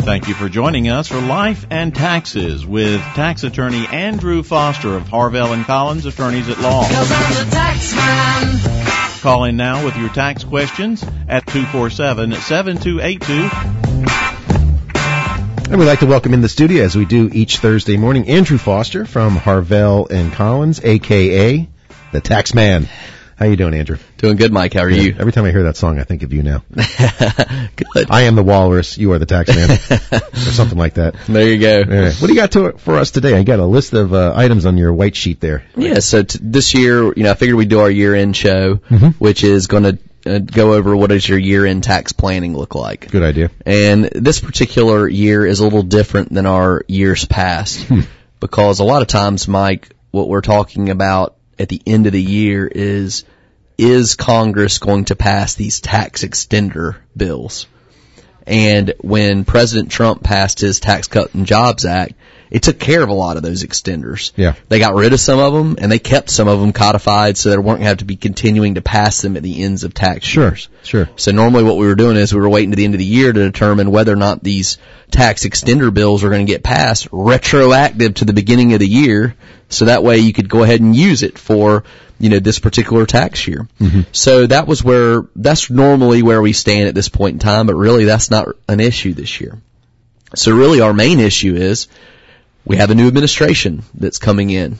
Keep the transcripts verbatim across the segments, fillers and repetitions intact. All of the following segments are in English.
Thank you for joining us for Life and Taxes with tax attorney Andrew Foster of Harvell and Collins, attorneys at law. 'Cause I'm the tax man. Call in now with your tax questions at two four seven, seven two eight two. And we'd like to welcome in the studio, as we do each Thursday morning, Andrew Foster from Harvell and Collins, a k a the Tax Man. How you doing, Andrew? Doing good, Mike. How are yeah, you? Every time I hear that song, I think of you now. Good. I am the walrus, you are the tax man, or something like that. There you go. Right. What do you got to, for us today? I got a list of uh, items on your white sheet there. Yeah, so t- this year, you know, I figured we'd do our year-end show, mm-hmm. which is going to uh, go over what does your year-end tax planning look like. Good idea. And this particular year is a little different than our years past hmm. because a lot of times, Mike, what we're talking about at the end of the year is, is Congress going to pass these tax extender bills? And when President Trump passed his Tax Cut and Jobs Act, it took care of a lot of those extenders. Yeah. They got rid of some of them, and they kept some of them codified so they weren't going to have to be continuing to pass them at the ends of tax sure, years. Sure, So normally what we were doing is we were waiting to the end of the year to determine whether or not these tax extender bills were going to get passed retroactive to the beginning of the year, so that way you could go ahead and use it for, you know, this particular tax year. Mm-hmm. So that was where, that's normally where we stand at this point in time, but really that's not an issue this year. So really our main issue is we have a new administration that's coming in.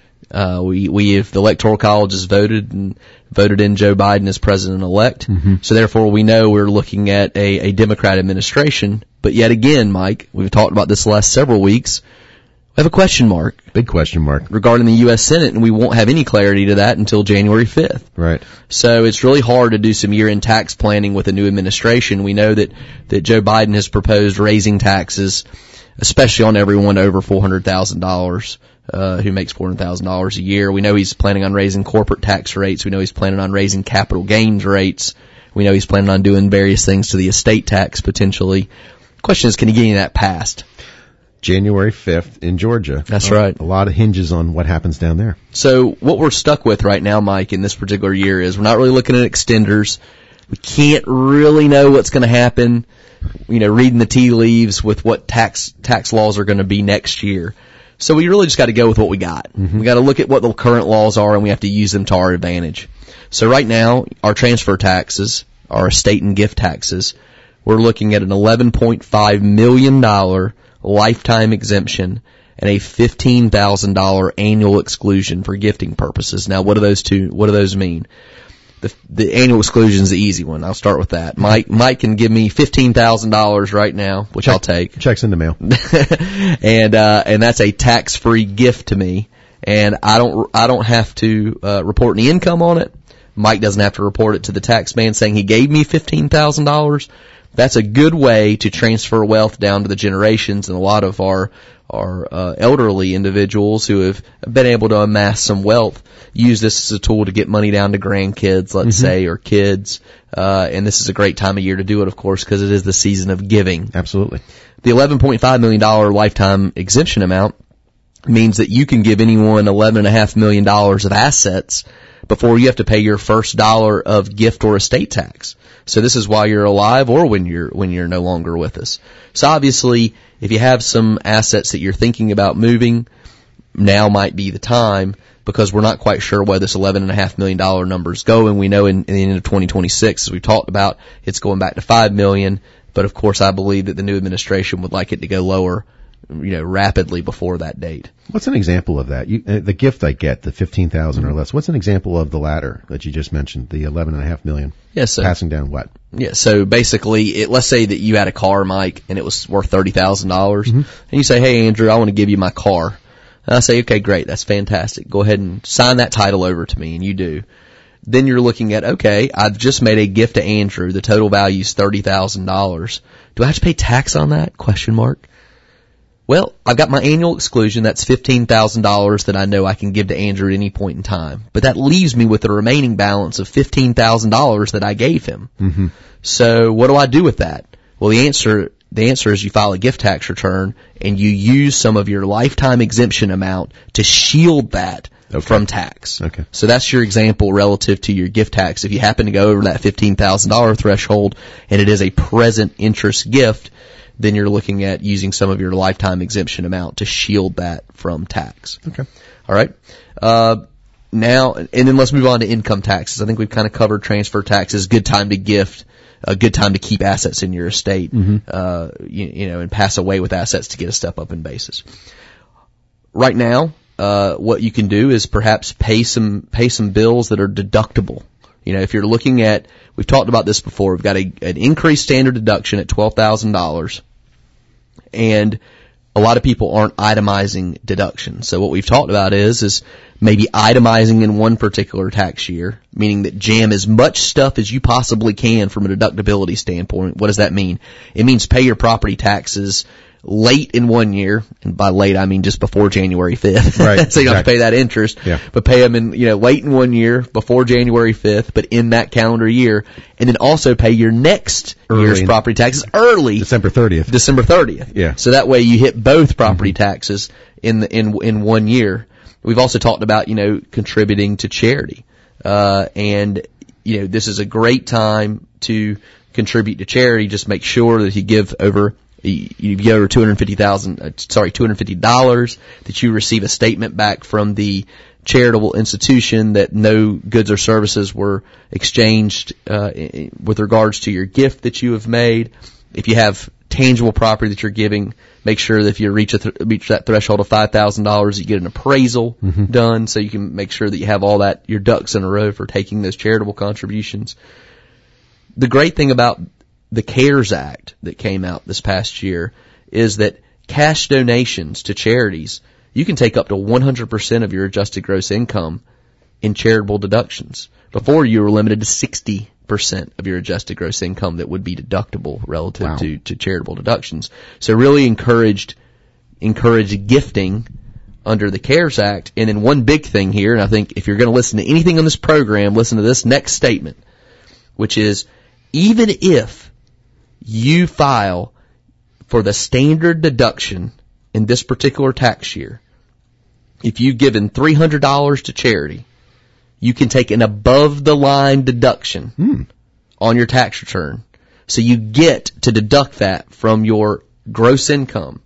Uh, we, we have, the Electoral College has voted and voted in Joe Biden as president-elect. Mm-hmm. So therefore we know we're looking at a, a Democrat administration. But yet again, Mike, we've talked about this the last several weeks. We have a question mark. Big question mark. Regarding the U S Senate, and we won't have any clarity to that until January fifth. Right. So it's really hard to do some year-end tax planning with a new administration. We know that, that Joe Biden has proposed raising taxes, especially on everyone over four hundred thousand dollars, uh, who makes four hundred thousand dollars a year. We know he's planning on raising corporate tax rates. We know he's planning on raising capital gains rates. We know he's planning on doing various things to the estate tax potentially. The question is, can he get any of that passed? January fifth in Georgia. That's oh, right. A lot of hinges on what happens down there. So what we're stuck with right now, Mike, in this particular year is we're not really looking at extenders. We can't really know what's going to happen, you know, reading the tea leaves with what tax tax laws are going to be next year. So we really just got to go with what we got. Mm-hmm. We got to look at what the current laws are, and we have to use them to our advantage. So right now, our transfer taxes, our estate and gift taxes, we're looking at an eleven point five million dollars lifetime exemption and a fifteen thousand dollars annual exclusion for gifting purposes. Now, what do those two, what do those mean? The, the annual exclusion is the easy one. I'll start with that. Mike, Mike can give me fifteen thousand dollars right now, which Check, I'll take. Checks in the mail. and, uh, and that's a tax-free gift to me. And I don't, I don't have to, uh, report any income on it. Mike doesn't have to report it to the tax man saying he gave me fifteen thousand dollars. That's a good way to transfer wealth down to the generations, and a lot of our our uh, elderly individuals who have been able to amass some wealth use this as a tool to get money down to grandkids, let's mm-hmm. say, or kids. Uh, and this is a great time of year to do it, of course, because it is the season of giving. Absolutely. The eleven point five million dollars lifetime exemption amount means that you can give anyone eleven point five million dollars of assets before you have to pay your first dollar of gift or estate tax. So this is while you're alive or when you're, when you're no longer with us. So obviously, if you have some assets that you're thinking about moving, now might be the time, because we're not quite sure where this eleven point five million dollars number is going. We know in, in the end of twenty twenty-six, as we've talked about, it's going back to five million dollars, but of course I believe that the new administration would like it to go lower, you know, rapidly before that date. What's an example of that? You, uh, the gift I get, the fifteen thousand or less. What's an example of the latter that you just mentioned, the eleven and a half million? Yes, so, passing down what? Yeah, so basically, it, let's say that you had a car, Mike, and it was worth thirty thousand dollars, mm-hmm. and you say, "Hey, Andrew, I want to give you my car." And I say, "Okay, great, that's fantastic. Go ahead and sign that title over to me," and you do. Then you're looking at, okay, I've just made a gift to Andrew. The total value is thirty thousand dollars. Do I have to pay tax on that? Question mark. Well, I've got my annual exclusion. That's fifteen thousand dollars that I know I can give to Andrew at any point in time. But that leaves me with the remaining balance of fifteen thousand dollars that I gave him. Mm-hmm. So what do I do with that? Well, the answer, the answer is you file a gift tax return and you use some of your lifetime exemption amount to shield that okay. from tax. Okay. So that's your example relative to your gift tax. If you happen to go over that fifteen thousand dollars threshold and it is a present interest gift, then you're looking at using some of your lifetime exemption amount to shield that from tax. Okay. All right. Uh, now, and then let's move on to income taxes. I think we've kind of covered transfer taxes, good time to gift, a good time to keep assets in your estate, mm-hmm. uh, you, you know, and pass away with assets to get a step up in basis. Right now, uh, what you can do is perhaps pay some, pay some bills that are deductible. You know, if you're looking at, we've talked about this before, we've got a, an increased standard deduction at twelve thousand dollars, and a lot of people aren't itemizing deductions. So what we've talked about is, is maybe itemizing in one particular tax year, meaning that jam as much stuff as you possibly can from a deductibility standpoint. What does that mean? It means pay your property taxes late in one year, and by late I mean just before January fifth. Right. So you don't have to exactly. pay that interest, yeah. but pay them in, you know, late in one year, before January fifth, but in that calendar year, and then also pay your next early year's property taxes early. December thirtieth. December thirtieth. Yeah. So that way you hit both property mm-hmm. taxes in the, in, in one year. We've also talked about, you know, contributing to charity. Uh, and, you know, this is a great time to contribute to charity. Just make sure that you give over You give over two hundred fifty thousand, uh, sorry, two hundred fifty dollars, that you receive a statement back from the charitable institution that no goods or services were exchanged uh, with regards to your gift that you have made. If you have tangible property that you're giving, make sure that if you reach a th- reach that threshold of five thousand dollars, you get an appraisal mm-hmm. done, so you can make sure that you have all that, your ducks in a row for taking those charitable contributions. The great thing about the CARES Act that came out this past year is that cash donations to charities, you can take up to one hundred percent of your adjusted gross income in charitable deductions. Before, you were limited to sixty percent of your adjusted gross income that would be deductible relative wow. to, to charitable deductions. So really encouraged, encouraged gifting under the CARES Act. And then one big thing here, and I think if you're going to listen to anything on this program, listen to this next statement, which is, even if you file for the standard deduction in this particular tax year, if you've given three hundred dollars to charity, you can take an above-the-line deduction hmm. on your tax return. So you get to deduct that from your gross income.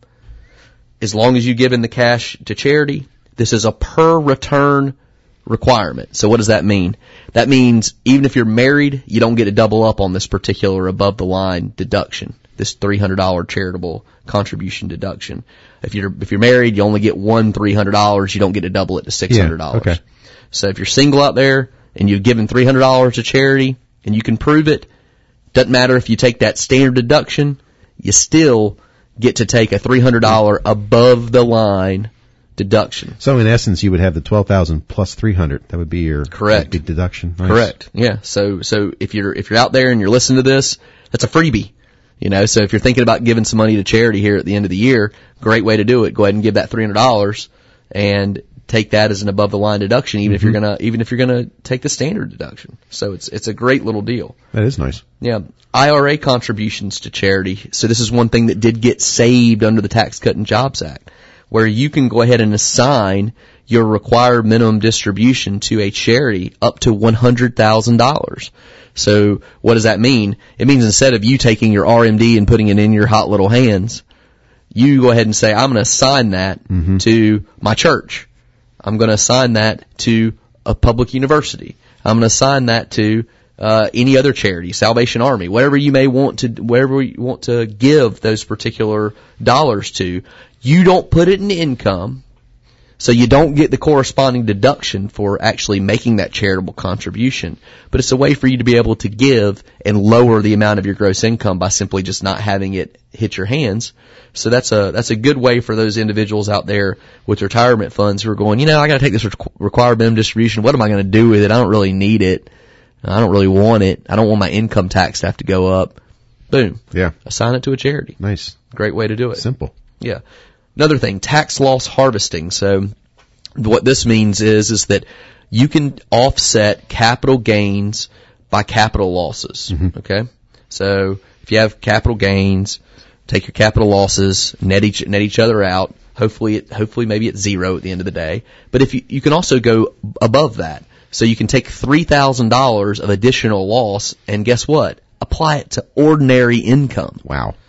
As long as you've given the cash to charity, this is a per-return requirement. So what does that mean? That means even if you're married, you don't get to double up on this particular above-the-line deduction, this three hundred dollars charitable contribution deduction. If you're if you're married, you only get one three hundred dollars. You don't get to double it to six hundred dollars. Yeah, okay. So if you're single out there and you've given three hundred dollars to charity and you can prove it, doesn't matter if you take that standard deduction, you still get to take a three hundred dollars above-the-line deduction. So in essence, you would have the twelve thousand plus three hundred. That would be your correct big deduction. Nice. Correct. Yeah. So so if you're if you're out there and you're listening to this, that's a freebie. You know, so if you're thinking about giving some money to charity here at the end of the year, great way to do it. Go ahead and give that three hundred dollars and take that as an above the line deduction, even mm-hmm. if you're gonna even if you're gonna take the standard deduction. So it's it's a great little deal. That is nice. Yeah. I R A contributions to charity. So this is one thing that did get saved under the Tax Cut and Jobs Act, where you can go ahead and assign your required minimum distribution to a charity up to one hundred thousand dollars. So what does that mean? It means instead of you taking your R M D and putting it in your hot little hands, you go ahead and say, I'm going to assign that mm-hmm. to my church. I'm going to assign that to a public university. I'm going to assign that to uh any other charity, Salvation Army, whatever you may want to, wherever you want to give those particular dollars to. You don't put it in income, so you don't get the corresponding deduction for actually making that charitable contribution. But it's a way for you to be able to give and lower the amount of your gross income by simply just not having it hit your hands. So that's a that's a good way for those individuals out there with retirement funds who are going, you know, I got to take this required minimum distribution. What am I going to do with it? I don't really need it. I don't really want it. I don't want my income tax to have to go up. Boom. Yeah. Assign it to a charity. Nice. Great way to do it. Simple. Yeah. Another thing, tax loss harvesting. So what this means is, is that you can offset capital gains by capital losses. Mm-hmm. Okay? So if you have capital gains, take your capital losses, net each, net each other out. Hopefully, it, hopefully maybe it's zero at the end of the day. But if you, you can also go above that. So you can take three thousand dollars of additional loss and guess what? Apply it to ordinary income. Wow.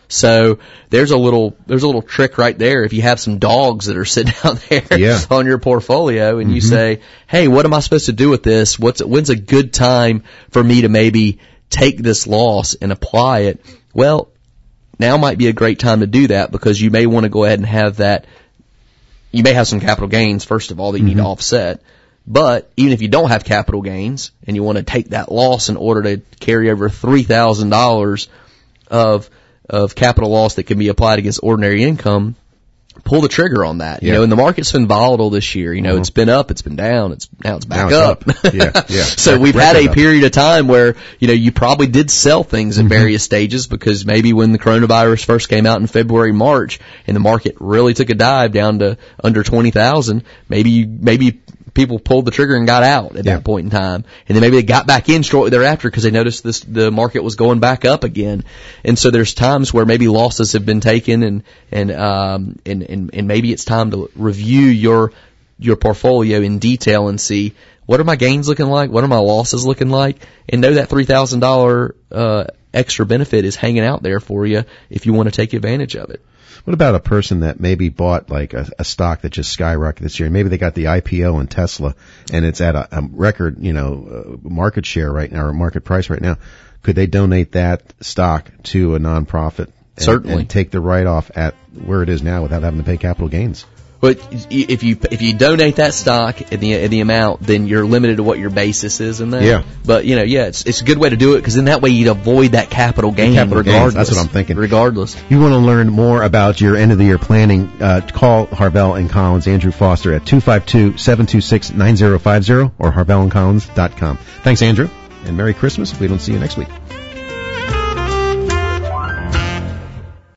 So there's a little there's a little trick right there. If you have some dogs that are sitting out there yeah. on your portfolio, and mm-hmm. you say, "Hey, what am I supposed to do with this? What's when's a good time for me to maybe take this loss and apply it?" Well, now might be a great time to do that, because you may want to go ahead and have that. You may have some capital gains, first of all, that you mm-hmm. need to offset. But even if you don't have capital gains and you want to take that loss in order to carry over three thousand dollars of of capital loss that can be applied against ordinary income, pull the trigger on that. Yeah. You know, and the market's been volatile this year. You know, mm-hmm. it's been up, it's been down, it's now it's back now up. It's up. Yeah, yeah. So we've had a up. period of time where, you know, you probably did sell things at mm-hmm. various stages, because maybe when the coronavirus first came out in February, March, and the market really took a dive down to under twenty thousand, maybe you, maybe people pulled the trigger and got out at yeah. that point in time. And then maybe they got back in shortly thereafter because they noticed this, the market was going back up again. And so there's times where maybe losses have been taken, and, and, um, and, and, and maybe it's time to review your, your portfolio in detail and see, what are my gains looking like? What are my losses looking like? And know that three thousand dollars, uh, extra benefit is hanging out there for you if you want to take advantage of it. What about a person that maybe bought like a, a stock that just skyrocketed this year? Maybe they got the I P O in Tesla and it's at a, a record, you know, uh, market share right now, or market price right now. Could they donate that stock to a nonprofit? And, Certainly. And take the write-off at where it is now without having to pay capital gains? But if you if you donate that stock at the at the amount, then you're limited to what your basis is in that. Yeah. But you know, yeah, it's it's a good way to do it, because then that way you'd avoid that capital gain. Capital regardless. gains, that's what I'm thinking. Regardless. You want to learn more about your end of the year planning? Uh, call Harvell and Collins, Andrew Foster, at two five two, seven two six, nine zero five zero or harvell and collins dot com. Thanks, Andrew, and Merry Christmas if we don't see you next week.